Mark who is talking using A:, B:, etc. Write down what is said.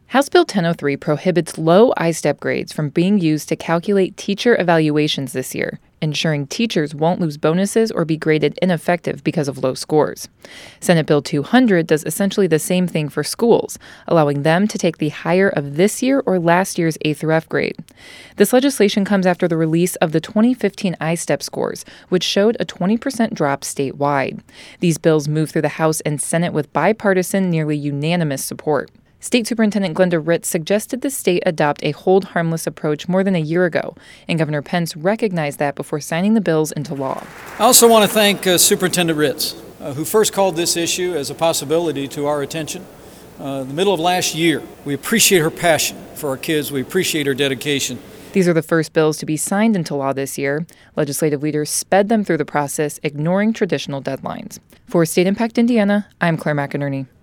A: House Bill 1003 prohibits low ISTEP grades from being used to calculate teacher evaluations this year, ensuring teachers won't lose bonuses or be graded ineffective because of low scores. Senate Bill 200 does essentially the same thing for schools, allowing them to take the higher of this year or last year's A through F grade. This legislation comes after the release of the 2015 ISTEP scores, which showed a 20% drop statewide. These bills moved through the House and Senate with bipartisan, nearly unanimous support. State Superintendent Glenda Ritz suggested the state adopt a hold harmless approach more than a year ago, and Governor Pence recognized that before signing the bills into law.
B: I also want to thank Superintendent Ritz, who first called this issue as a possibility to our attention in the middle of last year. We appreciate her passion for our kids. We appreciate her dedication.
A: These are the first bills to be signed into law this year. Legislative leaders sped them through the process, ignoring traditional deadlines. For State Impact Indiana, I'm Claire McInerney.